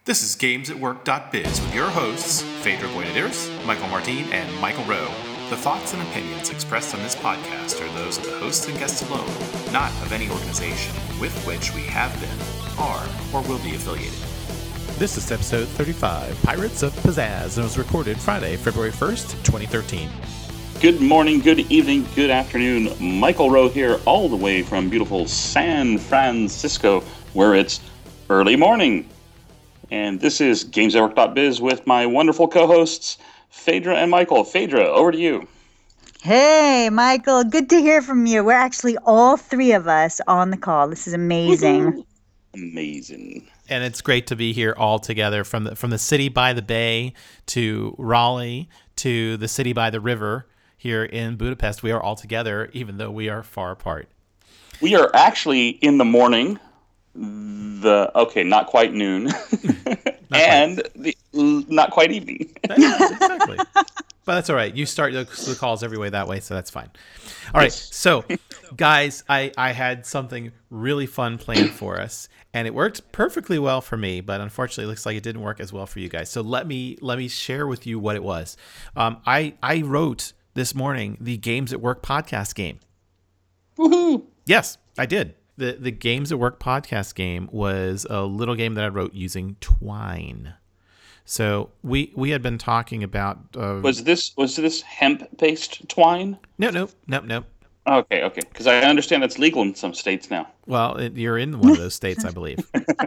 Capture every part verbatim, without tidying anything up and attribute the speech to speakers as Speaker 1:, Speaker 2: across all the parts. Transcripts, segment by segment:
Speaker 1: This is Games at Work dot biz with your hosts, Phaedra Buenaderos, Michael Martin, and Michael Rowe. The thoughts and opinions expressed on this podcast are those of the hosts and guests alone, not of any organization with which we have been, are, or will be affiliated.
Speaker 2: This is episode thirty-five, Pirates of Pizzazz, and was recorded Friday, February first, twenty thirteen.
Speaker 3: Good morning, good evening, good afternoon. Michael Rowe here, all the way from beautiful San Francisco, where it's early morning. And this is Games at Work dot biz with my wonderful co-hosts, Phaedra and Michael. Phaedra, over to you.
Speaker 4: Hey, Michael. Good to hear from you. We're actually all three of us on the call. This is amazing.
Speaker 3: Woo-hoo. Amazing.
Speaker 2: And it's great to be here all together from the from the city by the bay to Raleigh to the city by the river here in Budapest. We are all together, even though we are far apart.
Speaker 3: We are actually in the morning. The okay, not quite noon, not and quite. the not quite evening.
Speaker 2: Exactly, but that's all right. You start the, the calls every way that way, so that's fine. All right, yes. So guys, I I had something really fun planned for us, and it worked perfectly well for me, but unfortunately, it looks like it didn't work as well for you guys. So let me let me share with you what it was. Um, I I wrote this morning the Games at Work podcast game.
Speaker 3: Woohoo!
Speaker 2: Yes, I did. The the Games at Work podcast game was a little game that I wrote using Twine. So we we had been talking about. Uh,
Speaker 3: was this was this hemp based twine?
Speaker 2: No, no, no, no.
Speaker 3: Okay, okay. Because I understand it's legal in some states now.
Speaker 2: Well, it, you're in one of those states, I believe.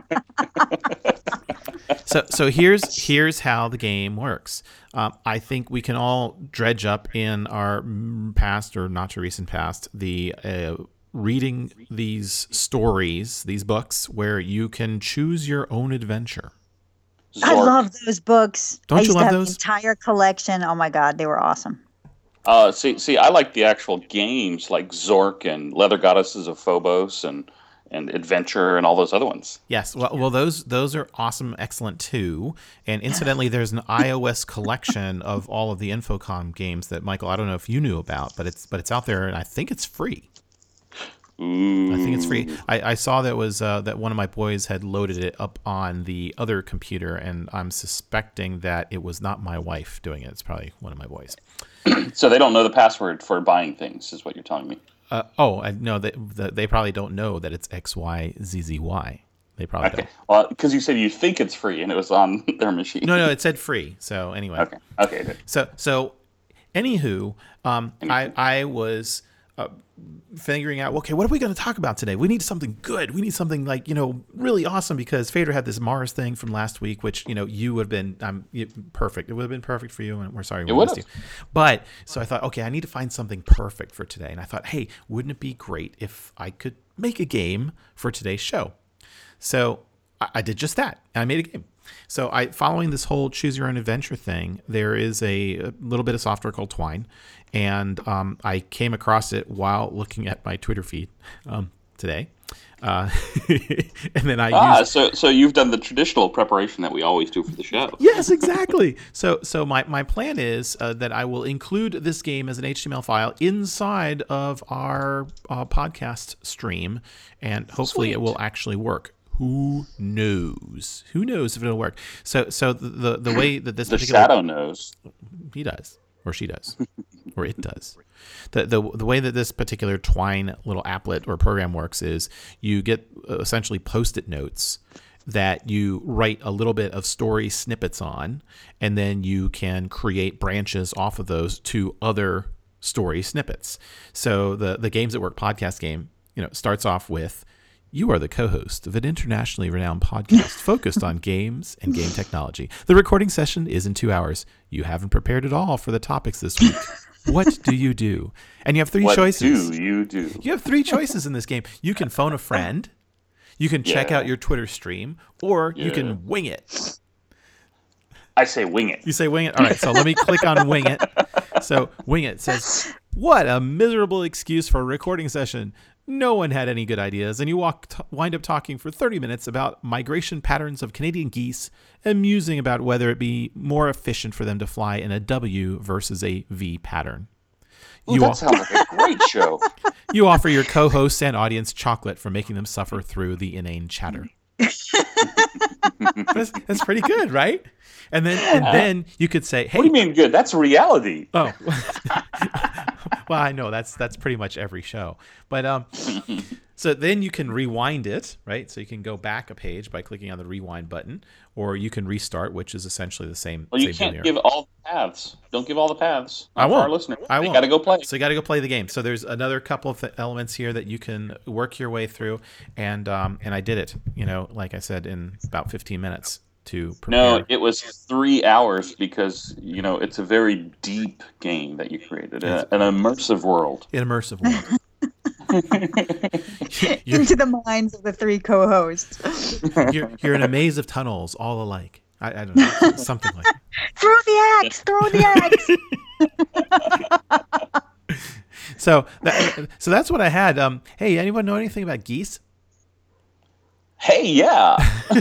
Speaker 2: so so here's here's how the game works. Um, I think we can all dredge up in our past or not too recent past the. Uh, reading these stories, these books, where you can choose your own adventure.
Speaker 4: Zork. I love those books.
Speaker 2: Don't
Speaker 4: I used
Speaker 2: you love
Speaker 4: to have
Speaker 2: those?
Speaker 4: The entire collection. Oh my God, they were awesome.
Speaker 3: Uh, see, see, I like the actual games like Zork and Leather Goddesses of Phobos and and Adventure and all those other ones.
Speaker 2: Yes, well, well, those those are awesome, excellent too. And incidentally, there's an iOS collection of all of the Infocom games that Michael, I don't know if you knew about, but it's but it's out there, and I think it's free.
Speaker 3: Ooh.
Speaker 2: I think it's free. I, I saw that was uh, that one of my boys had loaded it up on the other computer, and I'm suspecting that it was not my wife doing it. It's probably one of my boys.
Speaker 3: So they don't know the password for buying things, is what you're telling me.
Speaker 2: Uh, oh, I, no, they, the, they probably don't know that it's X Y Z Z Y. They probably
Speaker 3: okay.
Speaker 2: don't.
Speaker 3: Well, because you said you think it's free, and it was on their machine.
Speaker 2: No, no, it said free. So anyway.
Speaker 3: Okay. Okay. Good.
Speaker 2: So so, anywho, um,
Speaker 3: anywho.
Speaker 2: I I was. Uh, figuring out, okay, what are we going to talk about today? We need something good. We need something like, you know, really awesome, because Phaedra had this Mars thing from last week, which, you know, you would have been um, perfect. It would have been perfect for you, and we're sorry we missed you. But so I thought, okay, I need to find something perfect for today. And I thought, hey, wouldn't it be great if I could make a game for today's show? So I, I did just that. I made a game. So I, following this whole choose your own adventure thing, there is a, a little bit of software called Twine, and um, I came across it while looking at my Twitter feed um, today, uh, and then I
Speaker 3: ah,
Speaker 2: used,
Speaker 3: so so you've done the traditional preparation that we always do for the show.
Speaker 2: Yes, exactly. so so my my plan is uh, that I will include this game as an H T M L file inside of our uh, podcast stream, and hopefully Sweet. It will actually work. Who knows? Who knows if it'll work? So, so the the, the way that this
Speaker 3: the
Speaker 2: particular
Speaker 3: shadow knows,
Speaker 2: he does, or she does, or it does. The the the way that this particular Twine little applet or program works is you get essentially Post-it notes that you write a little bit of story snippets on, and then you can create branches off of those to other story snippets. So the the Games at Work podcast game, you know, starts off with, you are the co-host of an internationally renowned podcast focused on games and game technology. The recording session is in two hours. You haven't prepared at all for the topics this week. What do you do? And you have three
Speaker 3: what
Speaker 2: choices.
Speaker 3: What do you do?
Speaker 2: You have three choices in this game. You can phone a friend, you can check
Speaker 3: yeah.
Speaker 2: out your Twitter stream, or
Speaker 3: yeah.
Speaker 2: you can wing it.
Speaker 3: I say wing it.
Speaker 2: You say wing it? All right, so let me click on wing it. So wing it says, what a miserable excuse for a recording session. No one had any good ideas, and you walk t- wind up talking for thirty minutes about migration patterns of Canadian geese and musing about whether it be more efficient for them to fly in a W versus a V pattern.
Speaker 3: Ooh, that sounds like a great show.
Speaker 2: You offer your co-hosts and audience chocolate for making them suffer through the inane chatter. that's, that's pretty good, right? And then and then you could say, hey,
Speaker 3: What do you mean good? That's reality.
Speaker 2: oh, well, I know that's that's pretty much every show, but um, so then you can rewind it, right? So you can go back a page by clicking on the rewind button, or you can restart, which is essentially the same.
Speaker 3: Well, you
Speaker 2: same
Speaker 3: can't
Speaker 2: video.
Speaker 3: give all the paths. Don't give all the paths.
Speaker 2: I
Speaker 3: for
Speaker 2: won't.
Speaker 3: Our listeners.
Speaker 2: I
Speaker 3: They
Speaker 2: won't.
Speaker 3: got to go play.
Speaker 2: So you got to go play the game. So there's another couple of th- elements here that you can work your way through, and um, and I did it. You know, like I said, in about fifteen minutes to prepare.
Speaker 3: No, it was three hours because, you know, it's a very deep game that you created, a, an immersive world.
Speaker 2: An immersive world. you're,
Speaker 4: Into the minds of the three co-hosts.
Speaker 2: you're, you're in a maze of tunnels, all alike. I, I don't know, something like that.
Speaker 4: Throw the axe! Throw the axe!
Speaker 2: So, that, so that's what I had. Um, hey, anyone know anything about geese?
Speaker 3: Hey, yeah.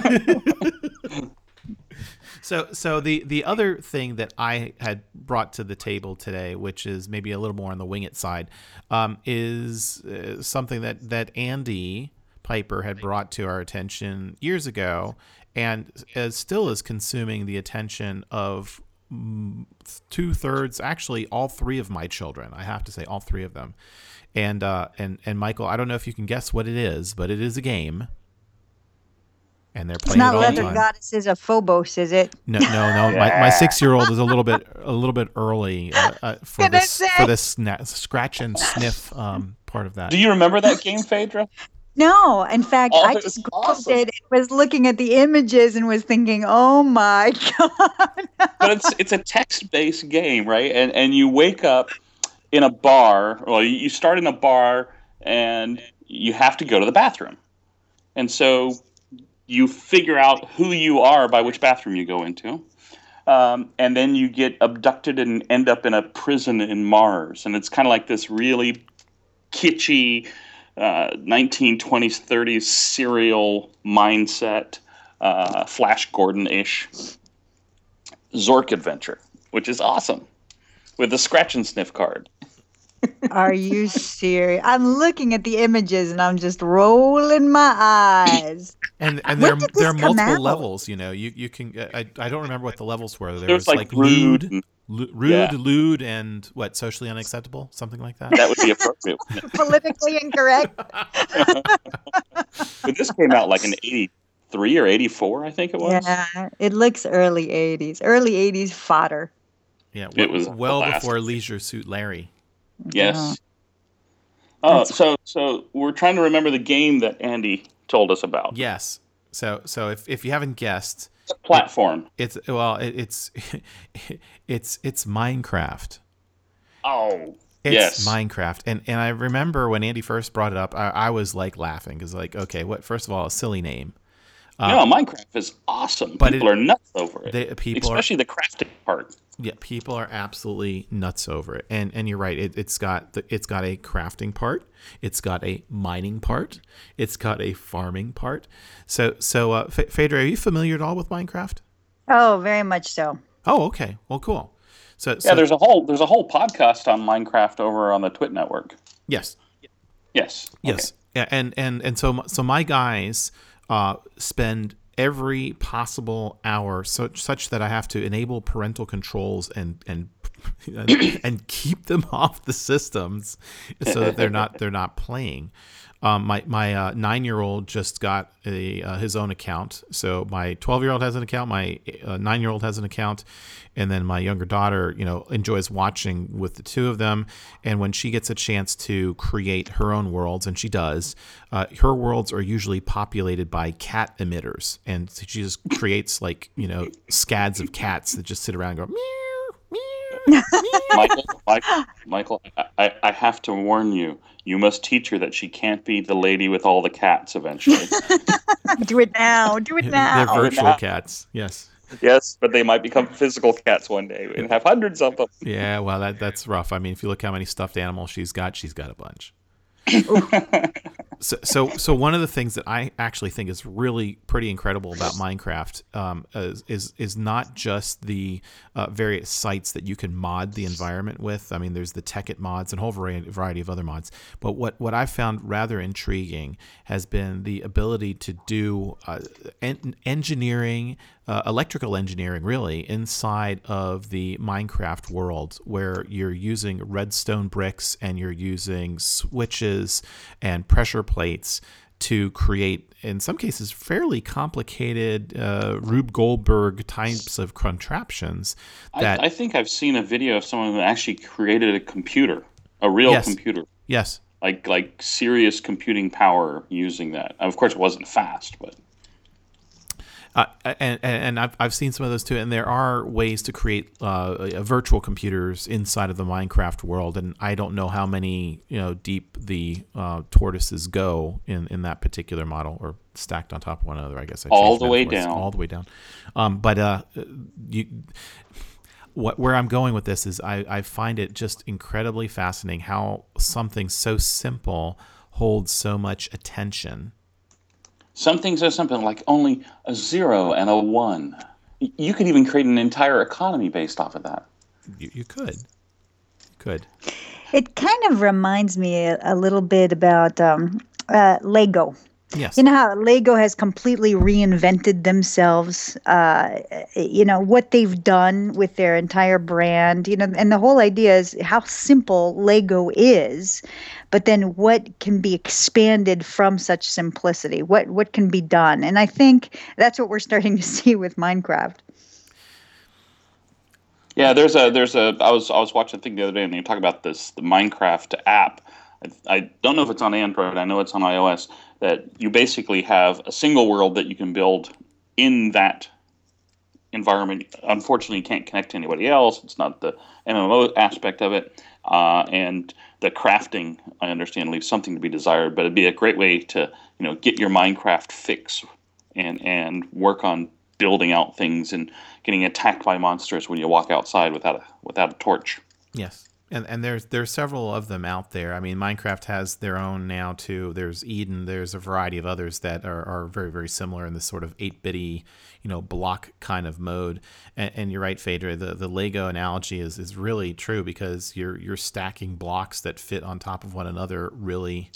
Speaker 2: So, so the, the other thing that I had brought to the table today, which is maybe a little more on the wing it side, um, is uh, something that, that Andy Piper had brought to our attention years ago, and as still is consuming the attention of mm, two thirds, actually all three of my children. I have to say, all three of them. And uh, and and Michael, I don't know if you can guess what it is, but it is a game. And they're
Speaker 4: It's
Speaker 2: playing
Speaker 4: not
Speaker 2: it all the
Speaker 4: Leather
Speaker 2: time.
Speaker 4: Goddesses of Phobos, is it?
Speaker 2: No, no, no. My, my six-year-old is a little bit a little bit early uh, uh, for
Speaker 4: Gonna
Speaker 2: this
Speaker 4: say.
Speaker 2: for this sna- scratch and sniff um, part of that.
Speaker 3: Do you remember that game, Phaedra?
Speaker 4: No, in fact,
Speaker 3: Oh,
Speaker 4: I
Speaker 3: it
Speaker 4: just
Speaker 3: was
Speaker 4: googled
Speaker 3: awesome.
Speaker 4: it and was looking at the images and was thinking, "Oh my god!"
Speaker 3: But it's it's a text-based game, right? And and you wake up in a bar. Well, you start in a bar and you have to go to the bathroom, and so you figure out who you are by which bathroom you go into. Um, and then you get abducted and end up in a prison in Mars. And it's kind of like this really kitschy uh, nineteen twenties, thirties serial mindset, uh, Flash Gordon-ish Zork adventure, which is awesome, with a scratch and sniff card.
Speaker 4: Are you serious? I'm looking at the images and I'm just rolling my eyes.
Speaker 2: And and
Speaker 4: When
Speaker 2: there
Speaker 4: did
Speaker 2: there are
Speaker 4: this come
Speaker 2: multiple
Speaker 4: out?
Speaker 2: levels. You know, you you can. I, I don't remember what the levels were. There,
Speaker 3: There
Speaker 2: was
Speaker 3: was,
Speaker 2: like,
Speaker 3: like, rude
Speaker 2: lewd,
Speaker 3: and-
Speaker 2: lu- rude,
Speaker 3: yeah.
Speaker 2: lewd, and what, socially unacceptable, something like that.
Speaker 3: That would be appropriate. wouldn't it?
Speaker 4: Politically incorrect.
Speaker 3: But this came out like in eighty-three or eighty-four, I think it was.
Speaker 4: Yeah, it looks early eighties. Early eighties fodder.
Speaker 2: Yeah,
Speaker 3: It
Speaker 2: well,
Speaker 3: was
Speaker 2: well
Speaker 3: the last.
Speaker 2: before Leisure Suit Larry.
Speaker 3: Yes. Oh, so so we're trying to remember the game that Andy told us about.
Speaker 2: Yes. So so if if you haven't guessed,
Speaker 3: It's a platform.
Speaker 2: it's well it, it's it's it's Minecraft.
Speaker 3: Oh,
Speaker 2: It's
Speaker 3: yes.
Speaker 2: Minecraft, and and I remember when Andy first brought it up, I, I was like laughing because like, okay, what? First of all, a silly name.
Speaker 3: no, Minecraft is awesome.
Speaker 2: but
Speaker 3: People
Speaker 2: it-
Speaker 3: are nuts over it.
Speaker 2: they- people are-
Speaker 3: Especially the crafting part.
Speaker 2: Yeah, people are absolutely nuts over it, and and you're right. It, it's got the, it's got a crafting part, it's got a mining part, it's got a farming part. So so, uh, F- Phaedra, are you familiar at all with Minecraft?
Speaker 4: Oh, very much so.
Speaker 2: Oh, okay. Well, cool. So,
Speaker 3: Yeah,
Speaker 2: so
Speaker 3: there's a whole there's a whole podcast on Minecraft over on the Twit Network.
Speaker 2: yes,
Speaker 3: Yes.
Speaker 2: yes, yeah, and and and so so my guys uh, spend every possible hour such such that I have to enable parental controls and and and keep them off the systems so that they're not they're not playing. Um, my my uh, nine year old just got a uh, his own account. So my twelve year old has an account. My uh, nine year old has an account, and then my younger daughter, you know, enjoys watching with the two of them. And when she gets a chance to create her own worlds, and she does, uh, her worlds are usually populated by cat emitters, and she just creates like you know scads of cats that just sit around and go meow meow.
Speaker 3: Michael, Michael, Michael, I, I- I have to warn you. You must teach her that she can't be the lady with all the cats eventually.
Speaker 4: Do it now. Do it
Speaker 2: They're
Speaker 4: now.
Speaker 2: virtual
Speaker 3: now.
Speaker 2: cats. Yes.
Speaker 3: Yes, but they might become physical cats one day and have hundreds of them.
Speaker 2: Yeah, well, that that's rough. I mean, if you look how many stuffed animals she's got, she's got a bunch. So, so, so one of the things that I actually think is really pretty incredible about Minecraft um, is, is is not just the uh, various sites that you can mod the environment with. I mean, there's the Tekkit mods and a whole variety, variety of other mods. But what, what I found rather intriguing has been the ability to do uh, en- engineering, uh, electrical engineering, really, inside of the Minecraft world, where you're using redstone bricks and you're using switches and pressure plates to create, in some cases, fairly complicated uh, Rube Goldberg types of contraptions. That
Speaker 3: I, I think I've seen a video of someone who actually created a computer, a real
Speaker 2: yes,
Speaker 3: computer,
Speaker 2: yes,
Speaker 3: like like serious computing power using that. Of course, it wasn't fast, but.
Speaker 2: Uh, and and I've I've seen some of those too, and there are ways to create uh, virtual computers inside of the Minecraft world, and I don't know how many you know deep the uh, tortoises go in, in that particular model, or stacked on top of one another. I guess I
Speaker 3: all
Speaker 2: changed
Speaker 3: the way
Speaker 2: metaphors.
Speaker 3: down,
Speaker 2: all the way down. Um, but uh, you. What, where I'm going with this is I, I find it just incredibly fascinating how something so simple holds so much attention.
Speaker 3: Something so simple like only a zero and a one. You could even create an entire economy based off of that.
Speaker 2: You, you could. You could.
Speaker 4: It kind of reminds me a, a little bit about um, uh, Lego.
Speaker 2: Yes.
Speaker 4: You know how Lego has completely reinvented themselves, uh, you know, what they've done with their entire brand, you know, and the whole idea is how simple Lego is, but then what can be expanded from such simplicity? What what can be done? And I think that's what we're starting to see with Minecraft.
Speaker 3: Yeah, there's a there's a I was I was watching a thing the other day and they talk about this the Minecraft app. I, I don't know if it's on Android. I know it's on iOS. That you basically have a single world that you can build in that environment. Unfortunately, you can't connect to anybody else. It's not the M M O aspect of it, uh, and the crafting, I understand, leaves something to be desired. But it'd be a great way to you know get your Minecraft fix and and work on building out things and getting attacked by monsters when you walk outside without a without a torch.
Speaker 2: Yes. And and there's there's several of them out there. I mean, Minecraft has their own now too. There's Eden. There's a variety of others that are, are very very similar in this sort of eight-bitty, you know, block kind of mode. And, and you're right, Phaedra. The the Lego analogy is is really true because you're you're stacking blocks that fit on top of one another really.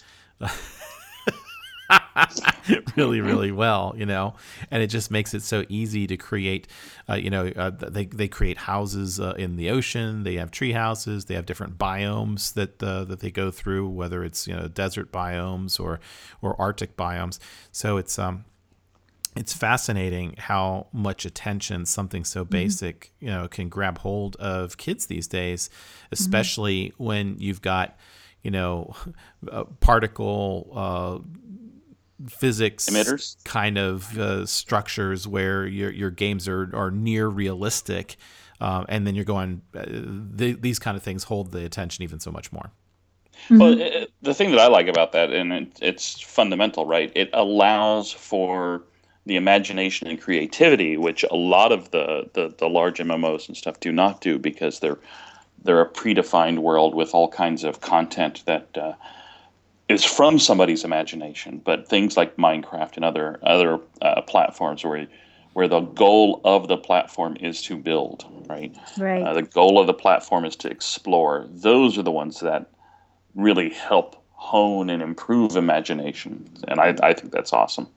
Speaker 2: really really well, you know, and it just makes it so easy to create uh, you know uh, they they create houses uh, in the ocean. They have tree houses. They have different biomes that uh, that they go through, whether it's you know desert biomes or or Arctic biomes. So it's um it's fascinating how much attention something so basic mm-hmm. you know can grab hold of kids these days, especially mm-hmm. when you've got you know uh, particle uh physics
Speaker 3: emitters
Speaker 2: kind of uh, structures where your your games are, are near realistic, uh, and then you're going uh, th- these kind of things hold the attention even so much more.
Speaker 3: Mm-hmm. Well, it, the thing that I like about that, and it, it's fundamental, right? It allows for the imagination and creativity, which a lot of the, the, the large M M Os and stuff do not do because they're they're a predefined world with all kinds of content that uh, is from somebody's imagination. But things like Minecraft and other other uh, platforms where where the goal of the platform is to build, right?
Speaker 4: Right.
Speaker 3: Uh, the goal of the platform is to explore. Those are the ones that really help hone and improve imagination. And I, I think that's awesome.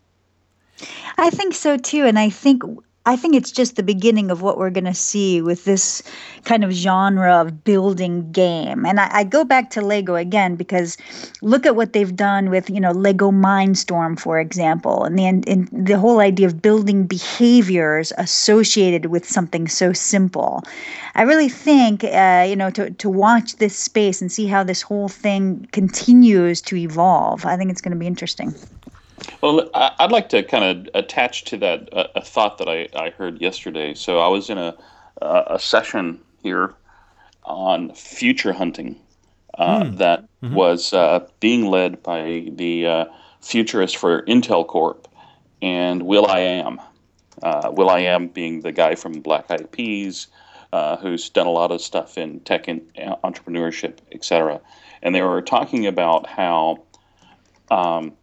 Speaker 4: I think so too. And I think I think it's just the beginning of what we're going to see with this kind of genre of building game. And I, I go back to Lego again because look at what they've done with, you know, Lego Mindstorm, for example, and the and the whole idea of building behaviors associated with something so simple. I really think, uh, you know, to to watch this space and see how this whole thing continues to evolve, I think it's going to be interesting.
Speaker 3: Well, I'd like to kind of attach to that a, a thought that I, I heard yesterday. So I was in a a session here on future hunting uh, mm. that mm-hmm. was uh, being led by the uh, futurist for Intel Corp and will.i.am. Uh, will.i.am being the guy from Black Eyed Peas, uh, who's done a lot of stuff in tech and entrepreneurship, et cetera. And they were talking about how um,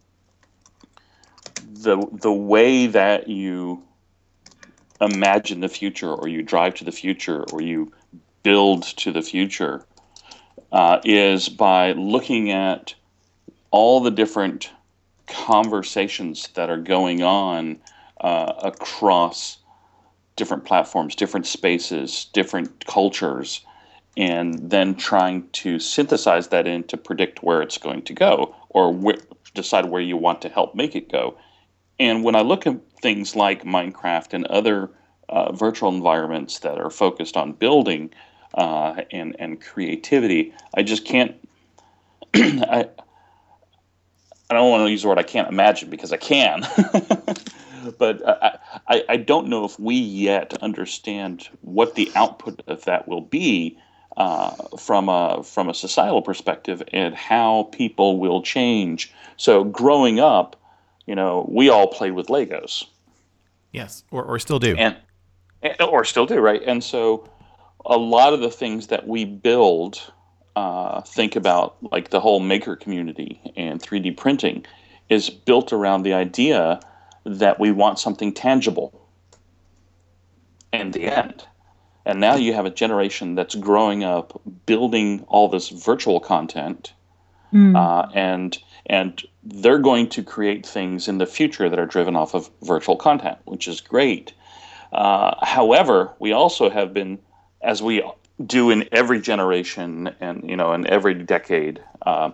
Speaker 3: the the way that you imagine the future, or you drive to the future, or you build to the future, uh, is by looking at all the different conversations that are going on uh, across different platforms, different spaces, different cultures, and then trying to synthesize that in to predict where it's going to go, or wh- decide where you want to help make it go. And when I look at things like Minecraft and other uh, virtual environments that are focused on building uh, and, and creativity, I just can't, I, I don't want to use the word I can't imagine, because I can, but I, I, I don't know if we yet understand what the output of that will be uh, from a from a societal perspective, and how people will change. So growing up, you know, we all played with Legos.
Speaker 2: Yes, or or still do,
Speaker 3: and, and or still do, right? And so a lot of the things that we build, uh, think about like the whole maker community and three D printing, is built around the idea that we want something tangible in the end. And now you have a generation that's growing up building all this virtual content, mm. uh, and and they're going to create things in the future that are driven off of virtual content, which is great. Uh, however, we also have been, as we do in every generation and you know in every decade, uh,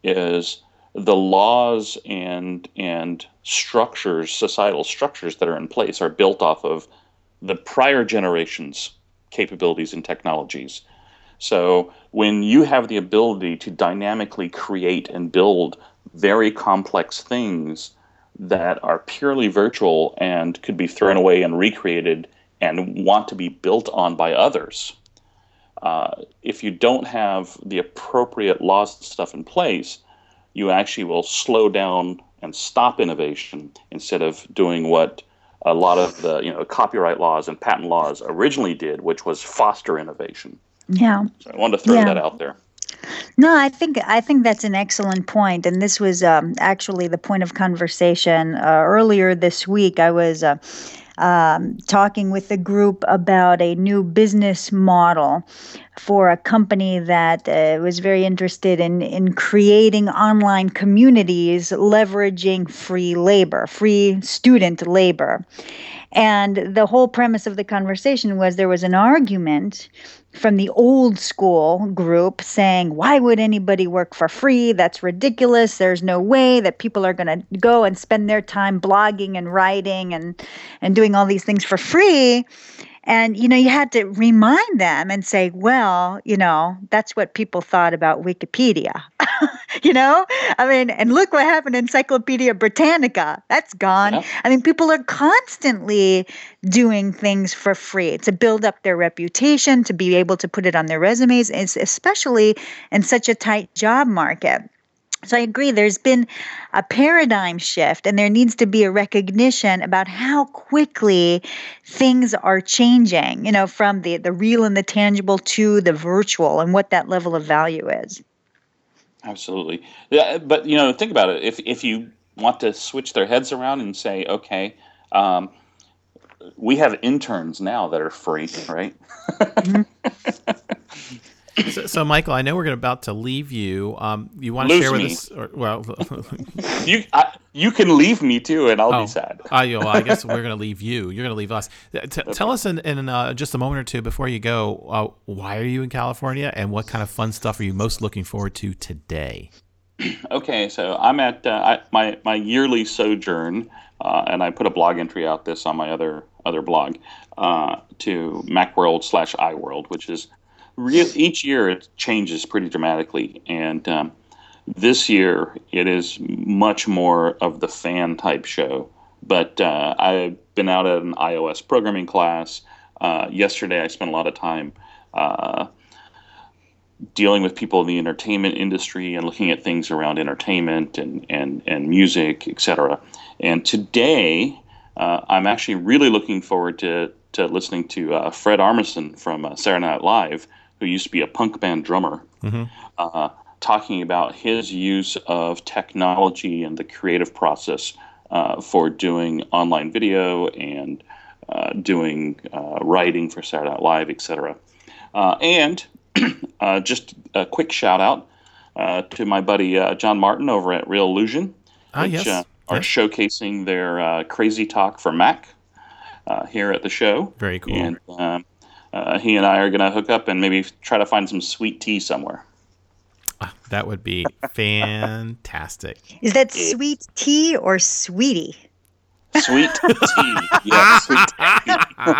Speaker 3: is the laws and and structures, societal structures that are in place, are built off of the prior generation's capabilities and technologies. So when you have the ability to dynamically create and build very complex things that are purely virtual and could be thrown away and recreated and want to be built on by others, uh, if you don't have the appropriate laws and stuff in place, you actually will slow down and stop innovation instead of doing what a lot of the you know copyright laws and patent laws originally did, which was foster innovation.
Speaker 4: Yeah.
Speaker 3: So I wanted to throw yeah. that out there.
Speaker 4: No, I think I think that's an excellent point, and this was um, actually the point of conversation uh, earlier this week. I was uh, um, talking with a group about a new business model for a company that uh, was very interested in in creating online communities leveraging free labor, free student labor. And the whole premise of the conversation was there was an argument from the old school group saying, why would anybody work for free? That's ridiculous. There's no way that people are going to go and spend their time blogging and writing and, and doing all these things for free. And, you know, you had to remind them and say, well, you know, that's what people thought about Wikipedia. You know, I mean, and look what happened in Encyclopedia Britannica. That's gone. Yeah. I mean, people are constantly doing things for free to build up their reputation, to be able to put it on their resumes, especially in such a tight job market. So I agree, there's been a paradigm shift, and there needs to be a recognition about how quickly things are changing, you know, from the, the real and the tangible to the virtual, and what that level of value is.
Speaker 3: Absolutely. Yeah, but, you know, think about it. If if you want to switch their heads around and say, okay, um, we have interns now that are free, right? Mm-hmm.
Speaker 2: So, so, Michael, I know we're about to leave you. Um, you want to
Speaker 3: Lose
Speaker 2: share with
Speaker 3: me.
Speaker 2: us? Or, well,
Speaker 3: you I, you can leave me too, and I'll
Speaker 2: oh,
Speaker 3: be sad.
Speaker 2: I, well, I guess we're going to leave you. You're going to leave us. T- okay. Tell us in, in uh, just a moment or two before you go, uh, why are you in California, and what kind of fun stuff are you most looking forward to today?
Speaker 3: Okay, so I'm at uh, I, my my yearly sojourn, uh, and I put a blog entry out this on my other other blog uh, to Macworld slash iWorld, which is. Real, each year it changes pretty dramatically, and um, this year it is much more of the fan type show. But uh, I've been out at an iOS programming class. Uh, yesterday I spent a lot of time uh, dealing with people in the entertainment industry and looking at things around entertainment and, and, and music, et cetera. And today uh, I'm actually really looking forward to, to listening to uh, Fred Armisen from uh, Saturday Night Live, who used to be a punk band drummer, mm-hmm. uh, talking about his use of technology and the creative process uh, for doing online video and uh, doing uh, writing for Saturday Night Live, et cetera. Uh, and uh, just a quick shout out uh, to my buddy uh, John Martin over at Real Illusion,
Speaker 2: Ah,
Speaker 3: which
Speaker 2: yes.
Speaker 3: uh, are
Speaker 2: Yes.
Speaker 3: showcasing their uh, Crazy Talk for Mac uh, here at the show.
Speaker 2: Very cool.
Speaker 3: And um, uh, he and I are going to hook up and maybe try to find some sweet tea somewhere.
Speaker 2: Ah, that would be fantastic.
Speaker 4: Is that sweet tea or sweetie?
Speaker 3: Sweet tea. Yeah, sweet tea.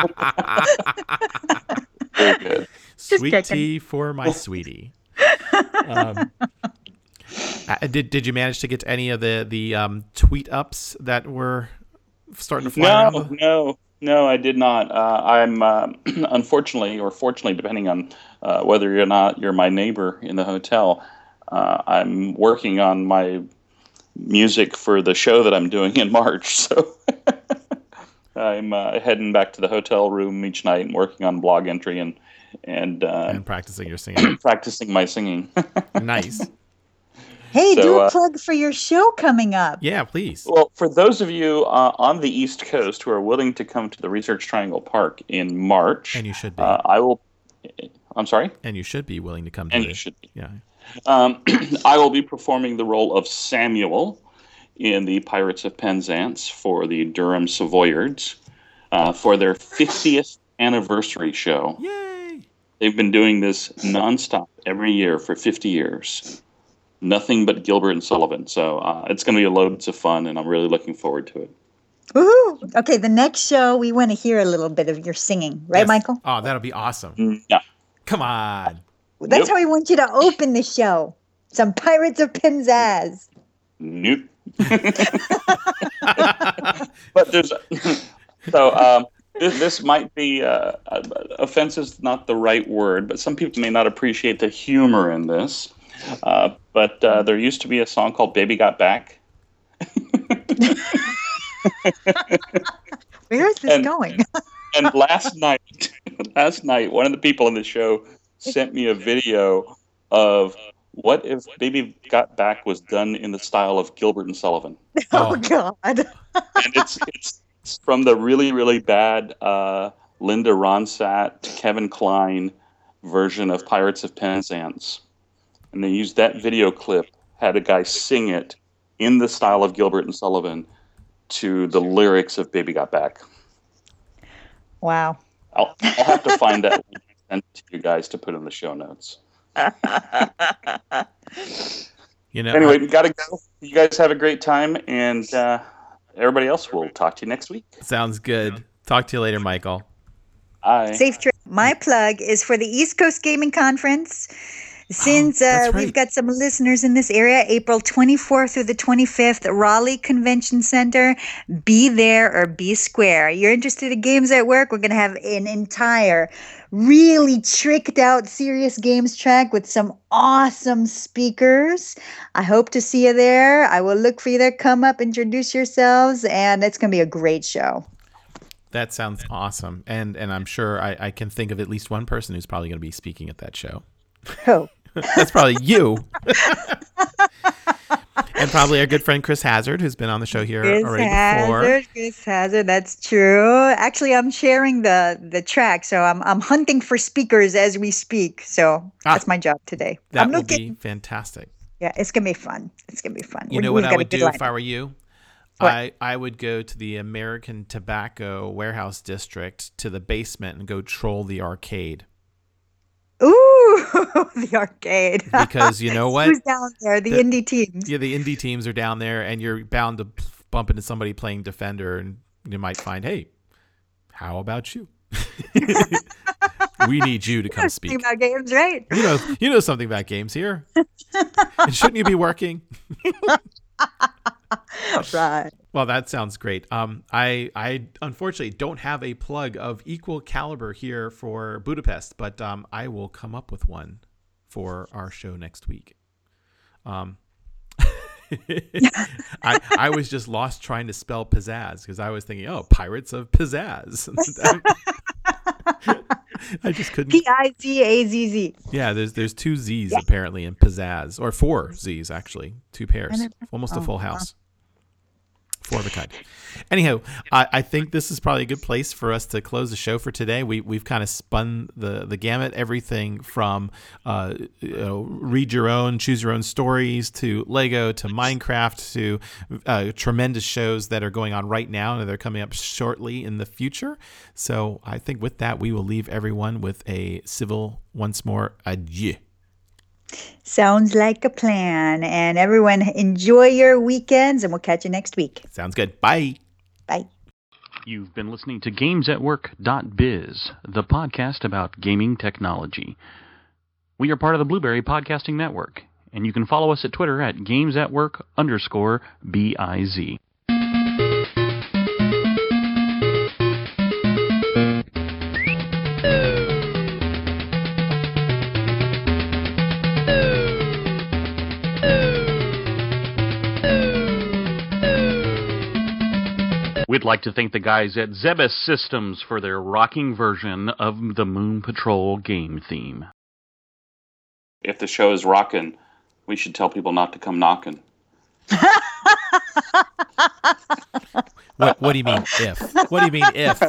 Speaker 3: Very good.
Speaker 2: Sweet
Speaker 4: checking.
Speaker 2: tea for my sweetie. Um, uh, did did you manage to get to any of the the um, tweet ups that were starting to fly
Speaker 3: No,
Speaker 2: around? The-
Speaker 3: no, no, I did not. Uh, I'm uh, unfortunately, or fortunately, depending on uh, whether or not you're my neighbor in the hotel, uh, I'm working on my music for the show that I'm doing in March. So I'm uh, heading back to the hotel room each night and working on blog entry and and, uh,
Speaker 2: and practicing your singing.
Speaker 3: practicing my singing.
Speaker 2: Nice.
Speaker 4: Hey,
Speaker 3: So,
Speaker 4: do a
Speaker 3: uh,
Speaker 4: plug for your show coming up.
Speaker 2: Yeah, please.
Speaker 3: Well, for those of you uh, on the East Coast who are willing to come to the Research Triangle Park in March,
Speaker 2: And you should be.
Speaker 3: uh, I will. I'm sorry,
Speaker 2: and you should be willing to come to
Speaker 3: and
Speaker 2: it.
Speaker 3: you should.
Speaker 2: Yeah.
Speaker 3: Um, I will be performing the role of Samuel in the Pirates of Penzance for the Durham Savoyards uh, for their fiftieth anniversary show.
Speaker 2: Yay!
Speaker 3: They've been doing this nonstop every year for fifty years. Nothing but Gilbert and Sullivan. So uh, it's going to be loads of fun, and I'm really looking forward to it.
Speaker 4: Woohoo! Okay, the next show we want to hear a little bit of your singing, right,
Speaker 2: Yes.
Speaker 4: Michael?
Speaker 2: Oh, that'll be awesome.
Speaker 3: Mm, Yeah.
Speaker 2: Come on.
Speaker 4: That's
Speaker 3: Nope.
Speaker 4: how we want you to open the show. Some Pirates of Penzance.
Speaker 3: Nope. But there's so um, this, this might be uh, uh, offensive is not the right word, but some people may not appreciate the humor in this. Uh, but uh, there used to be a song called "Baby Got Back."
Speaker 4: Where is this
Speaker 3: And-
Speaker 4: going?
Speaker 3: And last night, last night, one of the people in the show sent me a video of what if "Baby Got Back" was done in the style of Gilbert and Sullivan.
Speaker 4: Oh,
Speaker 2: Oh.
Speaker 4: God.
Speaker 3: And it's it's, it's from the really really bad uh, Linda Ronstadt, Kevin Kline version of Pirates of Penzance, and they used that video clip, had a guy sing it in the style of Gilbert and Sullivan to the lyrics of "Baby Got Back."
Speaker 4: Wow.
Speaker 3: I'll, I'll have to find that and send it to you guys to put in the show notes.
Speaker 2: You know.
Speaker 3: Anyway, we gotta go. You guys have a great time, and uh, everybody else, we'll talk to you next week.
Speaker 2: Sounds good. Talk to you later, Michael.
Speaker 3: Bye.
Speaker 4: Safe trip. My plug is for the East Coast Gaming Conference. Since
Speaker 2: Oh,
Speaker 4: uh,
Speaker 2: that's
Speaker 4: we've
Speaker 2: right.
Speaker 4: got some listeners in this area, April twenty-fourth through the twenty-fifth, Raleigh Convention Center. Be there or be square. You're interested in games at work? We're going to have an entire, really tricked out serious games track with some awesome speakers. I hope to see you there. I will look for you there. Come up, introduce yourselves, and it's going to be a great show.
Speaker 2: That sounds awesome. And and I'm sure I, I can think of at least one person who's probably going to be speaking at that show.
Speaker 4: Oh.
Speaker 2: That's probably you. And probably our good friend Chris Hazard, who's been on the show here
Speaker 4: Chris
Speaker 2: already
Speaker 4: Hazard,
Speaker 2: before.
Speaker 4: Chris Hazard, that's true. Actually, I'm sharing the the track, so I'm I'm hunting for speakers as we speak. So
Speaker 2: Ah.
Speaker 4: that's my job today.
Speaker 2: That
Speaker 4: I'm
Speaker 2: will
Speaker 4: looking.
Speaker 2: be fantastic.
Speaker 4: Yeah, it's gonna be fun. It's gonna be fun.
Speaker 2: You
Speaker 4: We-
Speaker 2: know
Speaker 4: we've
Speaker 2: what I
Speaker 4: got a
Speaker 2: would
Speaker 4: good
Speaker 2: do if
Speaker 4: lineup.
Speaker 2: I were you?
Speaker 4: What?
Speaker 2: I, I would go to the American Tobacco Warehouse District to the basement and go troll the arcade.
Speaker 4: Ooh, the arcade.
Speaker 2: Because you know what?
Speaker 4: Who's down there? The,
Speaker 2: The-
Speaker 4: indie teams.
Speaker 2: Yeah, the indie teams are down there, and you're bound to p- bump into somebody playing Defender, and you might find, hey, how about you? We need you to come speak.
Speaker 4: Think about games, right?
Speaker 2: You know, you know something about games here. And shouldn't you be working?
Speaker 4: Right.
Speaker 2: Well, that sounds great. Um, I I unfortunately don't have a plug of equal caliber here for Budapest, but um, I will come up with one for our show next week. Um, I I was just lost trying to spell pizzazz because I was thinking, oh, Pirates of Pizzazz. I just couldn't.
Speaker 4: P I Z A Z Z.
Speaker 2: Yeah, there's there's two Z's
Speaker 4: Yes.
Speaker 2: apparently in pizzazz, or four Z's actually, two pairs, almost a
Speaker 4: oh,
Speaker 2: full
Speaker 4: wow.
Speaker 2: house. Four of a kind. Anyhow, I, I think this is probably a good place for us to close the show for today. We we've kind of spun the the gamut, everything from uh, you know, read your own, choose your own stories, to Lego, to Minecraft, to uh, tremendous shows that are going on right now and they're coming up shortly in the future. So I think with that, we will leave everyone with a civil once more adieu.
Speaker 4: Sounds like a plan. And everyone, enjoy your weekends, and we'll catch you next week.
Speaker 2: Sounds good. Bye.
Speaker 4: Bye.
Speaker 3: You've been listening to games at work dot biz, the podcast about gaming technology. We are part of the Blueberry Podcasting Network, and you can follow us at Twitter at gamesatwork underscore B I Z. We'd like to thank the guys at Zebes Systems for their rocking version of the Moon Patrol game theme. If the show is rocking, we should tell people not to come knocking.
Speaker 2: What, what do you mean if? What do you mean if?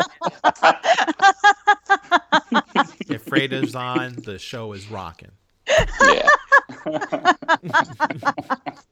Speaker 2: If Fredo's on, the show is rocking.
Speaker 3: Yeah.